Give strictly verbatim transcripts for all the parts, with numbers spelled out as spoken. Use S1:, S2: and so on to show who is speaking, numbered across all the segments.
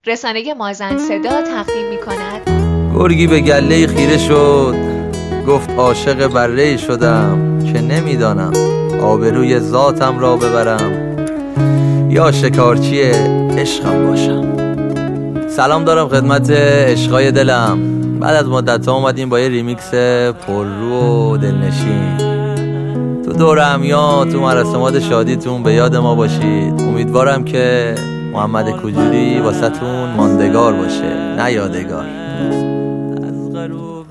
S1: رسانه مازن صدا تقدیم می‌کند.
S2: گرگی به گله خیره شد، گفت عاشق بره شدم که نمیدانم آبروی ذاتم را ببرم یا شکارچی عشقم باشم. سلام دارم خدمت عشقای دلم. بعد از مدت ها اومدیم با یه ریمیکس پررو و دلنشین. تو دور همیان، تو مراسمات شادیتون به یاد ما باشید. امیدوارم که محمد کجوری واسه تون ماندگار باشه نه یادگار. از غروب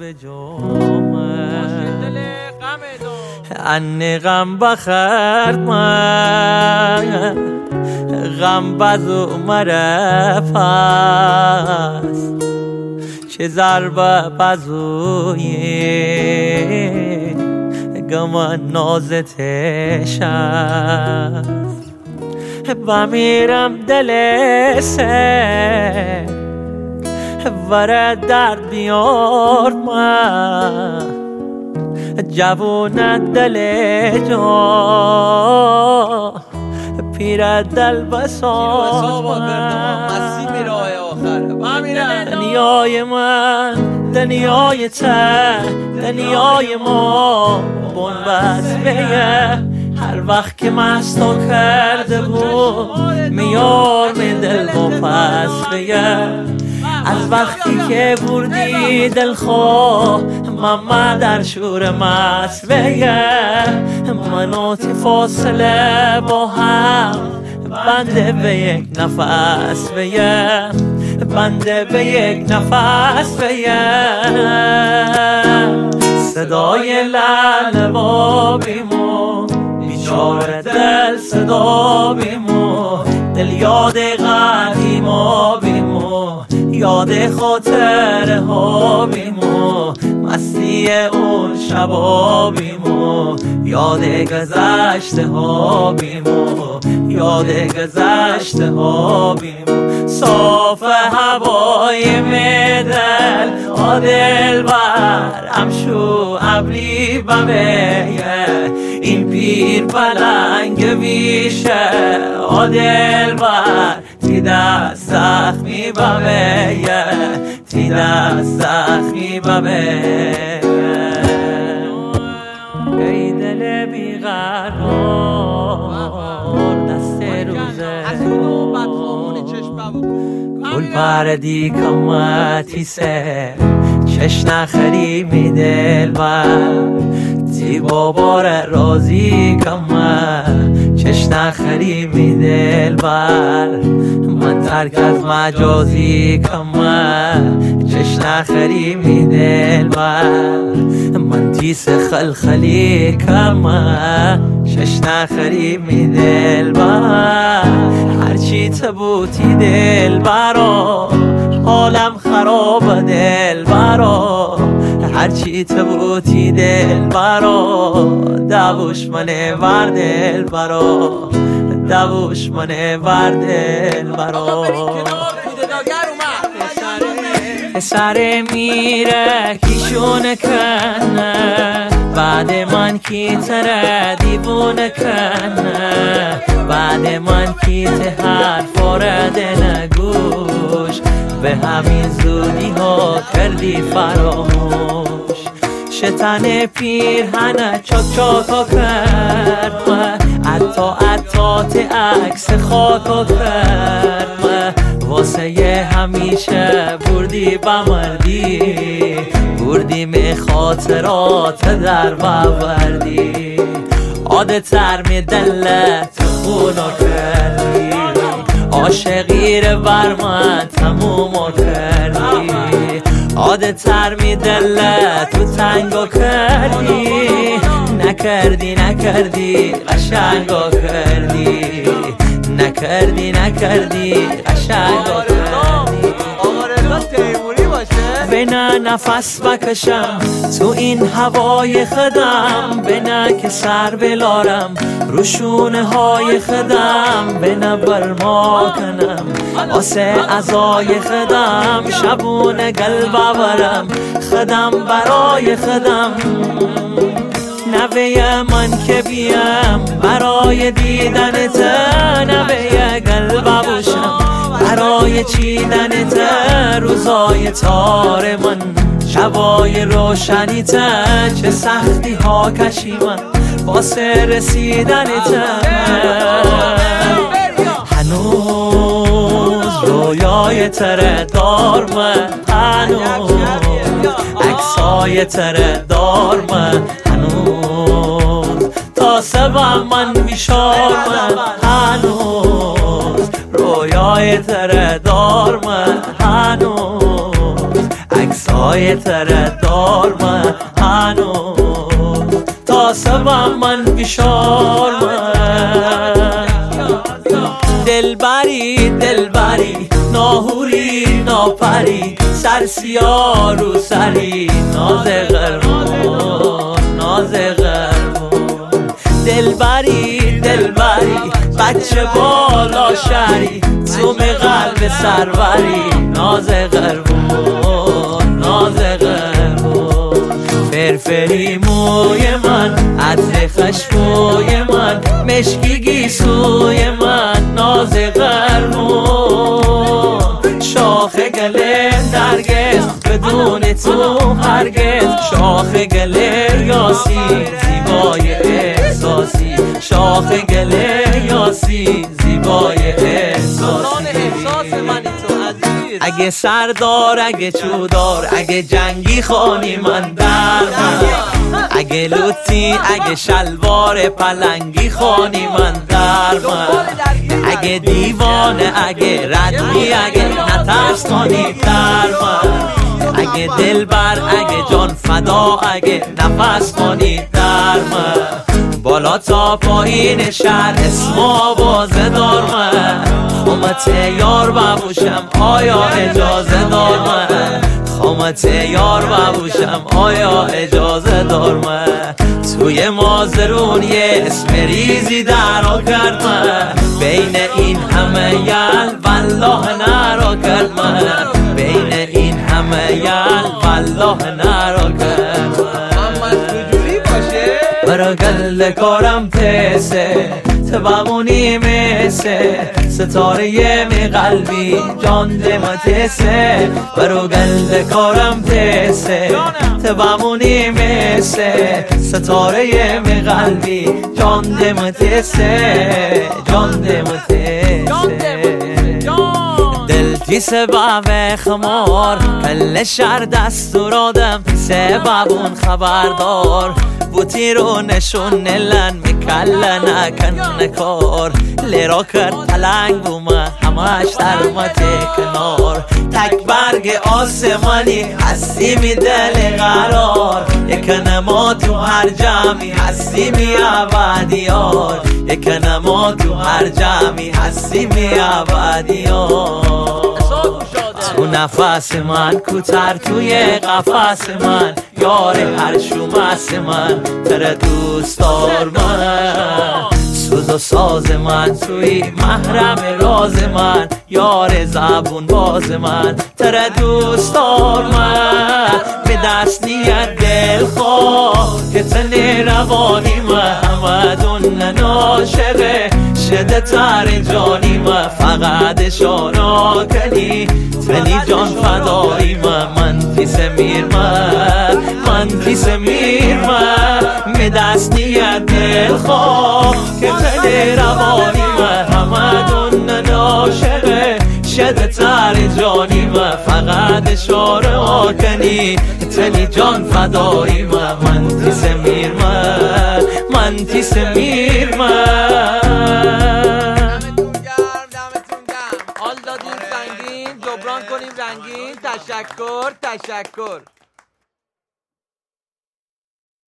S2: ان غم بخرد من غم بزو مره پس چه ضربه بزوی گمان نازتش است و میرم دل سه وره درد بیار من جوون دل جا پیر دل بساز من دنیای من دنیای ته دنیای ما بنبست بیه هر وقت که مستو کرده بود میار من دل و پس بیه از وقتی که بردی دل خواه من در شور مست بیه مناتی فاصله با هم بنده به یک نفس بیه بنده به یک نفس بیه صدای لعل بابیمون بیچاره دل صدا بیمون دل یاد قدیما بیمون یاد خاطره ها بیمون مستی اون شبا بیمون یاد گذشته ها بیمون یاد گذشته ها بیمون صاف هوای میدل آدل بر امشو ابری بمیه این پیر پلنگ ویشه آدل بر تی دست زخمی بمیه تی دست زخمی بمیه ای دل بیقرار دست روزه گل پردی کمتی سه چش نخری می دل بر تی بابار رازی کمه چش نخری می دل بر من ترک از مجازی کمه چش نخری می دل بر من تیس خلخلی کمه چش نخری می دل بر هرچی تبوتی دل برا حالم خراب دل برا هرچی تبوتی دل برا دوش منه ور دل برا دوش منه ور دل برا سر میره کیشون کنه بعد من کی تره دیوونه کنه بعد من کی ته حرف آرده نگوش به همین زودی ها کردی فراموش شتن پیرهنه چاک چاکا کرد من عطا عطات عکس خاکا کرد من واسه یه همیشه بردی بمردی بردی می خاطرات در بوردی عاده تر می دلت خونو کردی عاشقی رو بر من تموم کردی عاده تر می دلت تو تنگو کردی نکردی نکردی قشنگو کردی نکردی نکردی قشنگو کردی بنا نفس بکشم تو این هوای خدم بنا که سر بلارم روشونه های خدم بنا برما کنم آسه ازای خدم شبونه قلب برم خدم برای خدم نوه من که بیم برای دیدن تا نوه قلب باشم
S3: برای چیدن تر روزای تار من، شبای روشنی تر چه سختی ها کشیدم واسه رسیدن تر. هنوز رویای تره دار من، هنوز عکسای تره دار من، هنوز تا سبم من بیشار من، هنوز رویای تره دار من، هنوز عکسای تره دار من، هنوز تا سبم من بیشار من. دلبری دلبری ناهوری ناپری، سرسیا رو سری ناز قرمون ناز قرمون. دلبری دلبری بچه بالا شری، توم قلب سروری ناز قرمون ناز قرمون. فرفری موی من عطر خشموی من، مشکی گیسوی من ناز قرمون. شاخ گله نرگس بدون تو هرگز، شاخ گله یاسی زیبای احساسی، شاخ گله یاسی زیبای احساسی. اگه سردار اگه چودار اگه جنگی خانی من در من، اگه لوتی اگه شلوار پلنگی خانی من در من، اگه دیوانه اگه ردی اگه نترس کنی در من، اگه دلبر اگه جان فدا اگه نفس کنی در من. بالا تا پایین شهر اسم آوازه دار من، خامت یار ببوشم آیا اجازه دار من، خامت یار ببوشم آیا اجازه دار من. توی مازرون یه اسم ریزی درا کرد من، بین این همه یل والله نرا کرد من، بین این همه یل والله نرا کرد من. برا گل کارم تسه تبمونی میسه، ستاره می قلبی جان دمتسه. برا گل کارم تسه تبمونی میسه، ستاره می قلبی جان دمتسه جان دمتسه. دل تی سبب خمار کل شهر دستور آدم، سببون خبردار بوتی رو نشون نلن میکل نکن کار. لیرا کرد پلنگ بومه همش در مته کنار، تک برگ آسمانی هستی می دل قرار، یک نما تو هر جمعی هستی می عبدیار، یک نما تو هر جمعی هستی می عبدیار. تو نفس من کوتر توی قفس من، یار هر شومس من تره دوست دار من. سوز و ساز من توی محرم راز من، یار زبون باز من تره دوست دار من. به دست نیت دل خواه که تنی روانی من، همدون ناشقه شده تر جانی من. فقط شانا کنی تنی جان فدایی من، من پیس میر من من پیس میر من. به دست نیت دل خواه که تنی روانی من، همدون ناشقه شده تر جانی من. فقط شانا کنی تنی جان فدایی من، من پیس میر من من پیس میر من.
S2: حال دادیم سنگین جبران کنیم رنگین. تشکر تشکر.